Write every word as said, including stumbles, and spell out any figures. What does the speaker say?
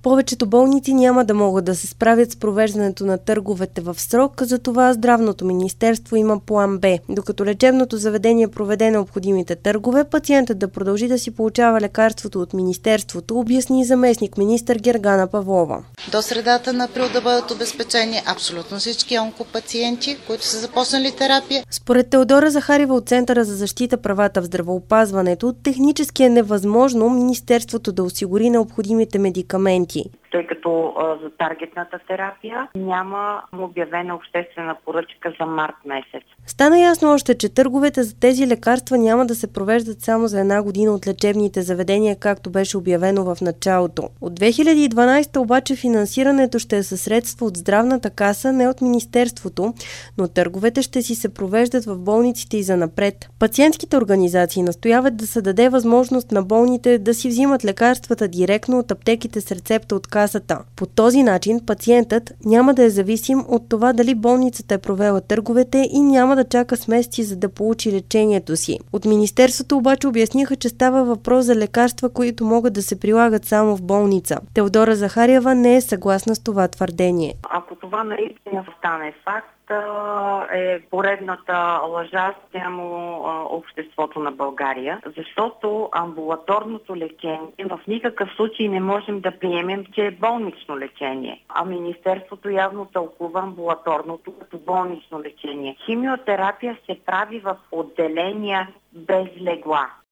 Повечето болници няма да могат да се справят с провеждането на търговете в срок, затова Здравното министерство има план Б. Докато лечебното заведение проведе необходимите търгове, пациентът да продължи да си получава лекарството от министерството, обясни заместник министър Гергана Павлова. До средата на април да бъдат обезпечени абсолютно всички онкопациенти, които са започнали терапия. Според Теодора Захариева от Центъра за защита правата в здравеопазването, технически е невъзможно министерството да осигури необходимите медикаменти. Тъй като а, за таргетната терапия няма обявена обществена поръчка за март месец. Стана ясно още, че търговете за тези лекарства няма да се провеждат само за една година от лечебните заведения, както беше обявено в началото. От две хиляди и дванадесета обаче финансирането ще е със средства от Здравната каса, не от Министерството, но търговете ще си се провеждат в болниците и занапред. Пациентските организации настояват да се даде възможност на болните да си взимат лекарствата директно от аптеките с рецепта от касата. По този начин пациентът няма да е зависим от това дали болницата е провела търговете и няма да чака с месеци, за да получи лечението си. От Министерството обаче обясниха, че става въпрос за лекарства, които могат да се прилагат само в болница. Теодора Захариева не е съгласна с това твърдение. Ако това наистина стане факт, е поредната лъжа спрямо обществото на България, защото амбулаторното лечение в никакъв случай не можем да приемем, че е болнично лечение. А Министерството явно тълкува амбулаторното като болнично лечение. Химиотерапия се прави в отделения без легла.